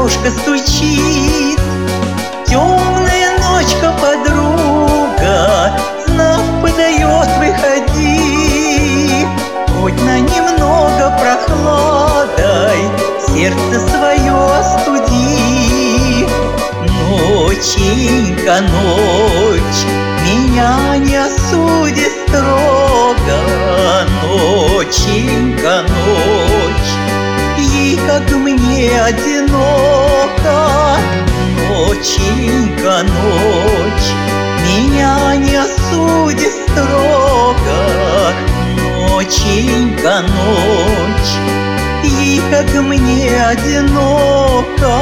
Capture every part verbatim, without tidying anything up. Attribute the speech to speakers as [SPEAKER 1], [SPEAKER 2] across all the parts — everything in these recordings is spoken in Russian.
[SPEAKER 1] окошко стучит. Темная ночка, подруга, знак подает: выходи. Хоть на немного прохладой сердце свое остуди. Ноченька, ночь, меня не осудит строго. Ноченька, ночь, ей, как мне, одиноко. Ноченька, ночь, меня не осудит строго. Ноченька, ночь, ей, как мне, одиноко.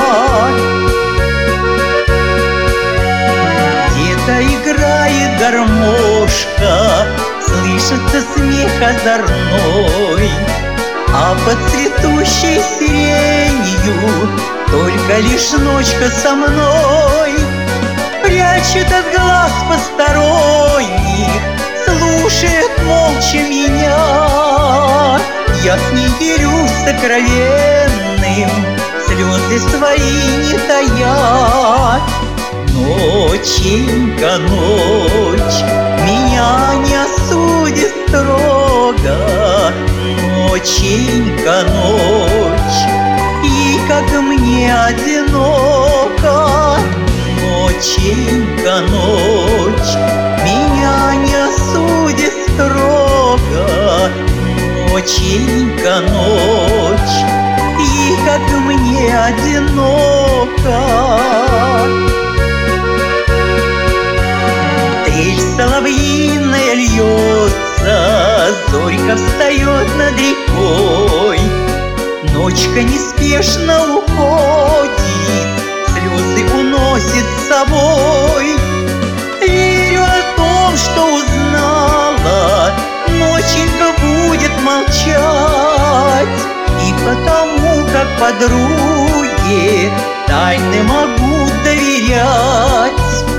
[SPEAKER 1] Где-то играет гармошка, слышится смех озорной, а под цветущей сиренью только лишь ночка со мной. Прячет от глаз посторонних, слушает молча меня. Я с ней делюсь сокровенным, слезы свои не тая. Ноченька, ночь, меня не осудит строго. Ноченька, ночь, ей, как мне, одиноко. Ноченька, ночь, меня не осудит строго. Ноченька, ночь, ей, как мне, одиноко. Трель соловьиная льется, зорька встает над рекой. Ночка неспешно уходит, слезы уносит с собой. Верю о том, что узнала, ноченька будет молчать. И потому, как подруге, тайны могу доверять.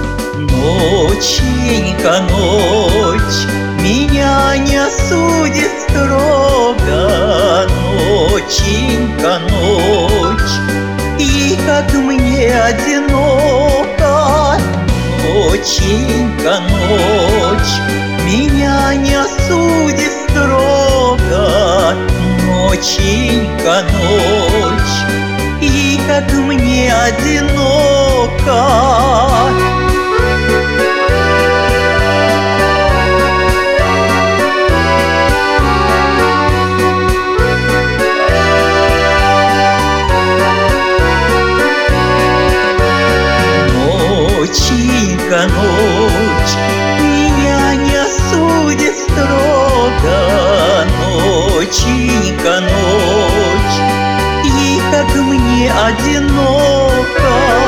[SPEAKER 1] Ноченька, ночь, меня не осудит строго. Ноченька, ночь, ей, как мне, одиноко. Ноченька, ночь, меня не осудит строго. Ноченька, ночь, ей, как мне, одиноко. Ноченька, ночь, меня не осудит строго. Ноченька, ночь, ей, как мне, одиноко.